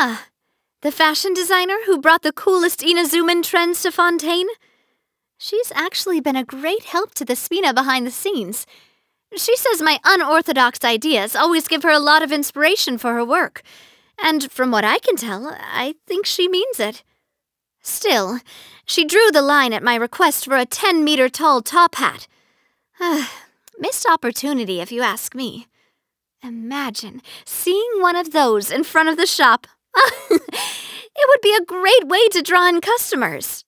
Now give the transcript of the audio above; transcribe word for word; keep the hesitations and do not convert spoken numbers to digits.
Ah, the fashion designer who brought the coolest Inazuman trends to Fontaine? She's actually been a great help to the Spina behind the scenes. She says my unorthodox ideas always give her a lot of inspiration for her work. And from what I can tell, I think she means it. Still, she drew the line at my request for a ten-meter-tall top hat. Missed opportunity, if you ask me. Imagine seeing one of those in front of the shop. It would be a great way to draw in customers.